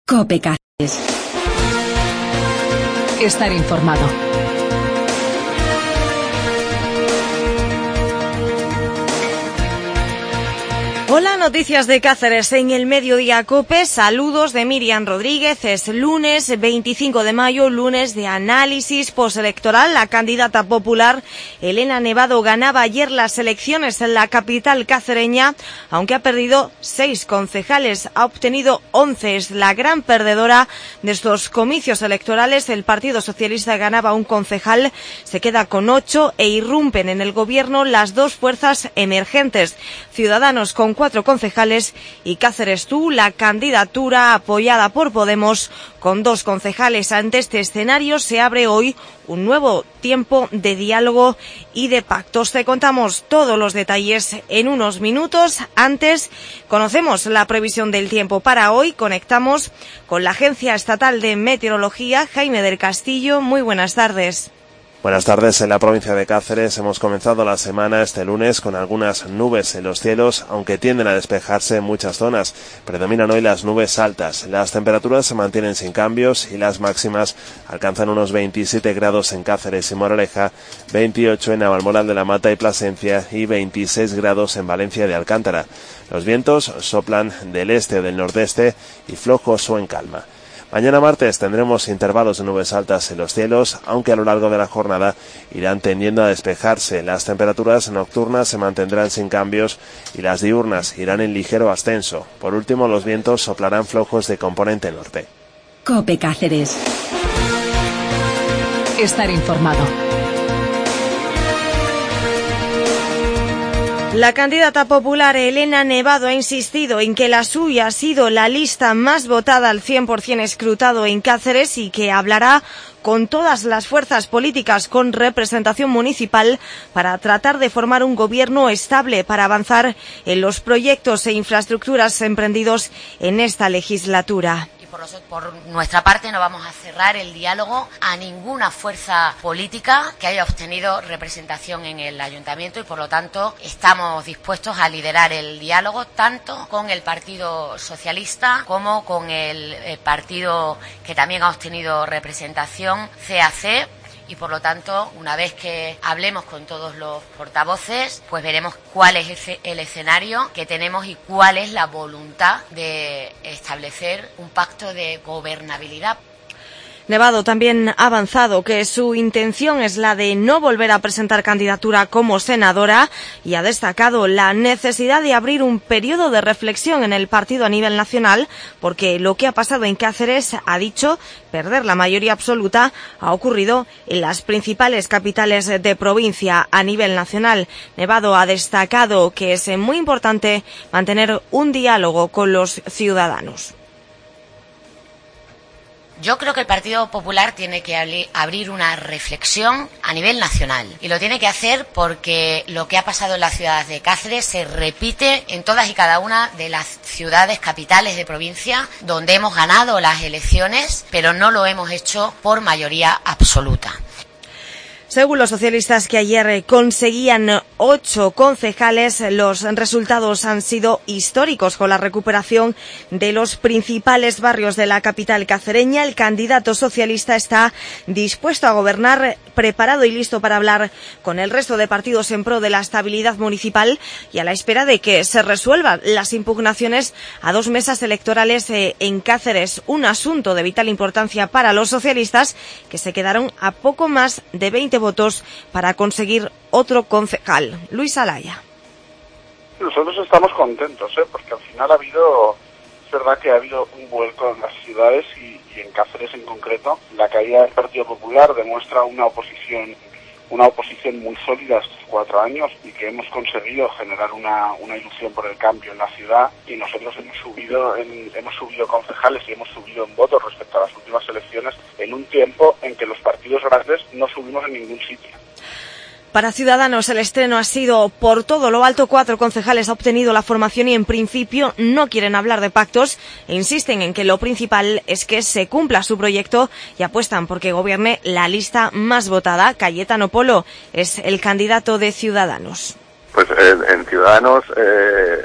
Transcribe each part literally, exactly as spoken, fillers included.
COPE Cáceres. Estar informado. Hola, noticias de Cáceres en el Mediodía COPE. Saludos de Miriam Rodríguez. Es lunes veinticinco de mayo, lunes de análisis postelectoral. La candidata popular Elena Nevado ganaba ayer las elecciones en la capital cacereña, aunque ha perdido seis concejales. Ha obtenido once. Es la gran perdedora de estos comicios electorales. El Partido Socialista ganaba un concejal, se queda con ocho e irrumpen en el gobierno las dos fuerzas emergentes. Ciudadanos con cuatro concejales y Cáceres Tú, la candidatura apoyada por Podemos con dos concejales. Ante este escenario se abre hoy un nuevo tiempo de diálogo y de pactos. Te contamos todos los detalles en unos minutos. Antes conocemos la previsión del tiempo para hoy. Conectamos con la Agencia Estatal de Meteorología. Jaime del Castillo, muy buenas tardes. Buenas tardes. En la provincia de Cáceres hemos comenzado la semana este lunes con algunas nubes en los cielos, aunque tienden a despejarse en muchas zonas. Predominan hoy las nubes altas. Las temperaturas se mantienen sin cambios y las máximas alcanzan unos veintisiete grados en Cáceres y Moraleja, veintiocho en Navalmoral de la Mata y Plasencia y veintiséis grados en Valencia de Alcántara. Los vientos soplan del este o del nordeste y flojos o en calma. Mañana martes tendremos intervalos de nubes altas en los cielos, aunque a lo largo de la jornada irán tendiendo a despejarse. Las temperaturas nocturnas se mantendrán sin cambios y las diurnas irán en ligero ascenso. Por último, los vientos soplarán flojos de componente norte. COPE Cáceres. Estar informado. La candidata popular Elena Nevado ha insistido en que la suya ha sido la lista más votada al cien por ciento escrutado en Cáceres y que hablará con todas las fuerzas políticas con representación municipal para tratar de formar un gobierno estable para avanzar en los proyectos e infraestructuras emprendidos en esta legislatura. Por, los, por nuestra parte no vamos a cerrar el diálogo a ninguna fuerza política que haya obtenido representación en el ayuntamiento y por lo tanto estamos dispuestos a liderar el diálogo tanto con el Partido Socialista como con el, el partido que también ha obtenido representación, C A C. Y por lo tanto, una vez que hablemos con todos los portavoces, pues veremos cuál es ese, el escenario que tenemos y cuál es la voluntad de establecer un pacto de gobernabilidad. Nevado también ha avanzado que su intención es la de no volver a presentar candidatura como senadora y ha destacado la necesidad de abrir un periodo de reflexión en el partido a nivel nacional porque lo que ha pasado en Cáceres, ha dicho, perder la mayoría absoluta, ha ocurrido en las principales capitales de provincia a nivel nacional. Nevado ha destacado que es muy importante mantener un diálogo con los ciudadanos. Yo creo que el Partido Popular tiene que abrir una reflexión a nivel nacional y lo tiene que hacer porque lo que ha pasado en las ciudades de Cáceres se repite en todas y cada una de las ciudades capitales de provincia donde hemos ganado las elecciones, pero no lo hemos hecho por mayoría absoluta. Según los socialistas que ayer conseguían ocho concejales, los resultados han sido históricos con la recuperación de los principales barrios de la capital cacereña. El candidato socialista está dispuesto a gobernar, preparado y listo para hablar con el resto de partidos en pro de la estabilidad municipal y a la espera de que se resuelvan las impugnaciones a dos mesas electorales en Cáceres. Un asunto de vital importancia para los socialistas que se quedaron a poco más de veinte votos para conseguir otro concejal. Luis Alaya. Nosotros estamos contentos, ¿eh? Porque al final ha habido, es verdad que ha habido un vuelco en las ciudades y, y en Cáceres en concreto. La caída del Partido Popular demuestra una oposición, una oposición muy sólida estos cuatro años y que hemos conseguido generar una, una ilusión por el cambio en la ciudad y nosotros hemos subido, en, hemos subido concejales y hemos subido en votos respecto a las últimas elecciones en un tiempo en que los partidos grandes no subimos en ningún sitio. Para Ciudadanos el estreno ha sido por todo lo alto. Cuatro concejales ha obtenido la formación y en principio no quieren hablar de pactos e insisten en que lo principal es que se cumpla su proyecto y apuestan por que gobierne la lista más votada. Cayetano Polo es el candidato de Ciudadanos. Pues en, en Ciudadanos eh,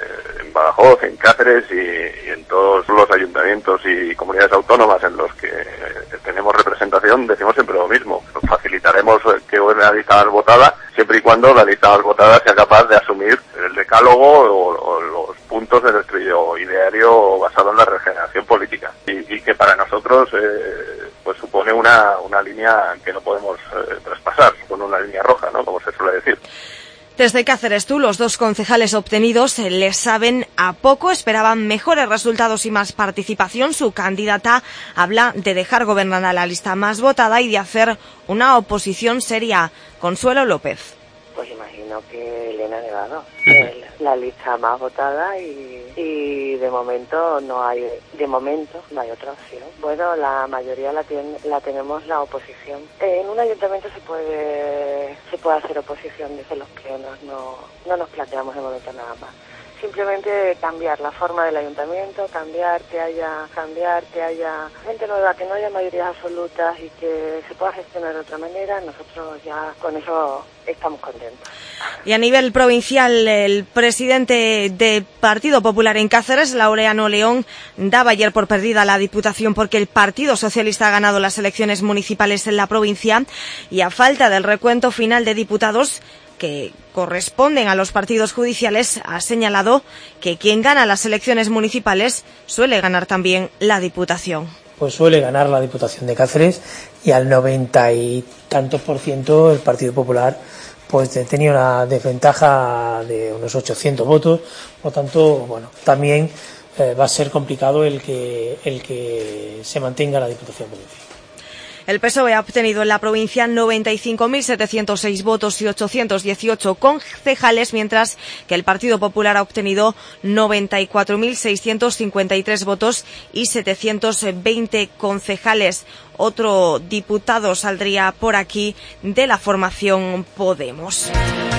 en Badajoz, en Cáceres y, y en todos los ayuntamientos y comunidades autónomas en los que eh, tenemos representación, decimos siempre lo mismo. Facilitaremos que una lista más votada siempre y cuando la lista más votada sea capaz de asumir el decálogo o, o los puntos de nuestro ideario basado en la regeneración política y, y que para nosotros eh, pues supone una, una línea que no podemos eh, traspasar, supone una línea roja, ¿no?, como se suele decir. Desde Cáceres Tú, los dos concejales obtenidos les saben a poco, esperaban mejores resultados y más participación. Su candidata habla de dejar gobernar a la lista más votada y de hacer una oposición seria. Consuelo López. Pues imagino que Elena Nevado, el, la lista más votada y, y de momento no hay, de momento no hay otra opción. Bueno, la mayoría la, tiene, la tenemos la oposición. En un ayuntamiento se puede se puede hacer oposición desde los plenos, no, no nos planteamos de momento nada más. Simplemente cambiar la forma del ayuntamiento, cambiar que haya cambiar que haya gente nueva, que no haya mayorías absolutas y que se pueda gestionar de otra manera. Nosotros ya con eso estamos contentos. Y a nivel provincial, el presidente del Partido Popular en Cáceres, Laureano León, daba ayer por perdida la Diputación porque el Partido Socialista ha ganado las elecciones municipales en la provincia y a falta del recuento final de diputados que corresponden a los partidos judiciales, ha señalado que quien gana las elecciones municipales suele ganar también la Diputación. Pues suele ganar la Diputación de Cáceres y al noventa y tantos por ciento el Partido Popular pues tenía una desventaja de unos ochocientos votos, por lo tanto, bueno, también eh, va a ser complicado el que el que se mantenga la Diputación provincial. El P S O E ha obtenido en la provincia noventa y cinco mil setecientos seis votos y ochocientos dieciocho concejales, mientras que el Partido Popular ha obtenido noventa y cuatro mil seiscientos cincuenta y tres votos y setecientos veinte concejales. Otro diputado saldría por aquí de la formación Podemos.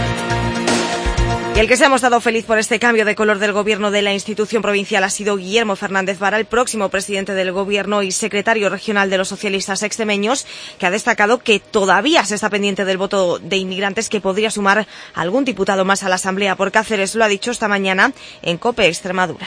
Y el que se ha mostrado feliz por este cambio de color del gobierno de la institución provincial ha sido Guillermo Fernández Vara, el próximo presidente del gobierno y secretario regional de los socialistas extremeños, que ha destacado que todavía se está pendiente del voto de inmigrantes, que podría sumar algún diputado más a la Asamblea por Cáceres. Lo ha dicho esta mañana en COPE Extremadura.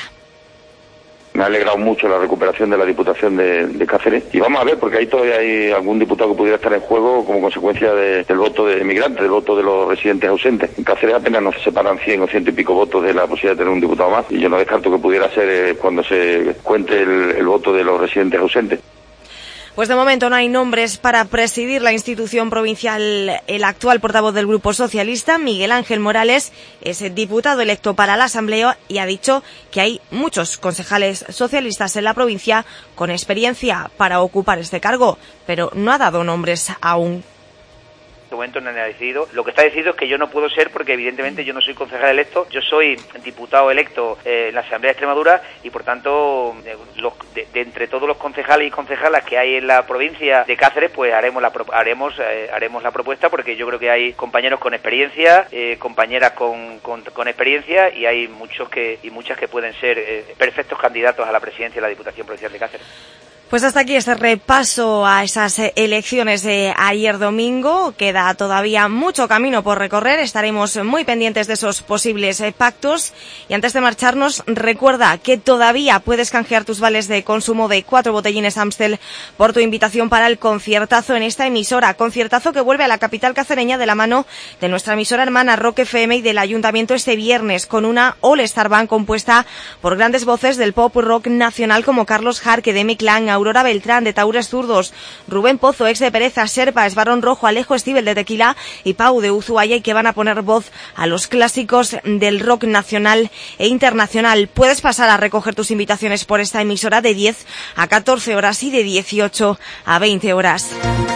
Me ha alegrado mucho la recuperación de la Diputación de, de Cáceres. Y vamos a ver, porque ahí todavía hay algún diputado que pudiera estar en juego como consecuencia de, del voto de inmigrantes, del voto de los residentes ausentes. En Cáceres apenas nos separan cien o ciento y pico votos de la posibilidad de tener un diputado más. Y yo no descarto que pudiera ser eh, cuando se cuente el, el voto de los residentes ausentes. Pues de momento no hay nombres para presidir la institución provincial. El actual portavoz del Grupo Socialista, Miguel Ángel Morales, es diputado electo para la Asamblea y ha dicho que hay muchos concejales socialistas en la provincia con experiencia para ocupar este cargo, pero no ha dado nombres aún. En este momento no ha decidido. Lo que está decidido es que yo no puedo ser, porque evidentemente yo no soy concejal electo, yo soy diputado electo eh, en la Asamblea de Extremadura y por tanto de, los, de, de entre todos los concejales y concejalas que hay en la provincia de Cáceres, pues haremos la haremos eh, haremos la propuesta, porque yo creo que hay compañeros con experiencia, eh, compañeras con, con, con experiencia y hay muchos que y muchas que pueden ser eh, perfectos candidatos a la presidencia de la Diputación Provincial de Cáceres. Pues hasta aquí este repaso a esas elecciones de ayer domingo. Queda todavía mucho camino por recorrer. Estaremos muy pendientes de esos posibles pactos. Y antes de marcharnos, recuerda que todavía puedes canjear tus vales de consumo de cuatro botellines Amstel por tu invitación para el conciertazo en esta emisora. Conciertazo que vuelve a la capital cacereña de la mano de nuestra emisora hermana Rock F M y del Ayuntamiento este viernes, con una All-Star Band compuesta por grandes voces del pop rock nacional como Carlos Jarque de Mi-Clan, Aurora Beltrán de Taures Zurdos, Rubén Pozo, ex de Pereza, Serpa, Esbarón Rojo, Alejo Estíbel de Tequila y Pau de Uzuaya, y que van a poner voz a los clásicos del rock nacional e internacional. Puedes pasar a recoger tus invitaciones por esta emisora de diez a catorce horas y de dieciocho a veinte horas.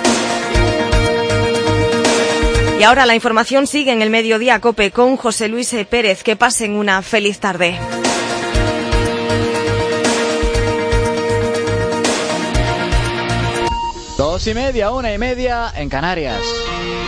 Y ahora la información sigue en el Mediodía COPE con José Luis Pérez. Que pasen una feliz tarde. Dos y media, una y media en Canarias.